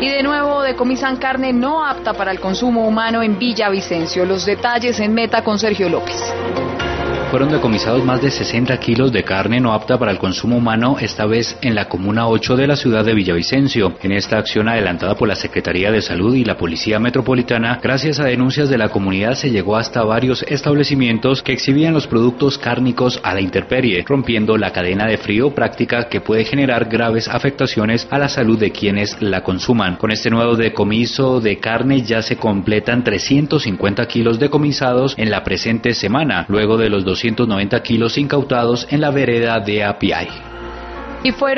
Y de nuevo decomisan carne no apta para el consumo humano en Villavicencio. Los detalles en Meta con Sergio López. Fueron decomisados más de 60 kilos de carne no apta para el consumo humano, esta vez en la Comuna 8 de la ciudad de Villavicencio. En esta acción adelantada por la Secretaría de Salud y la Policía Metropolitana, gracias a denuncias de la comunidad, se llegó hasta varios establecimientos que exhibían los productos cárnicos a la intemperie, rompiendo la cadena de frío, práctica que puede generar graves afectaciones a la salud de quienes la consuman. Con este nuevo decomiso de carne ya se completan 350 kilos decomisados en la presente semana, luego de los 290 kilos incautados en la vereda de Apiay. Y fueron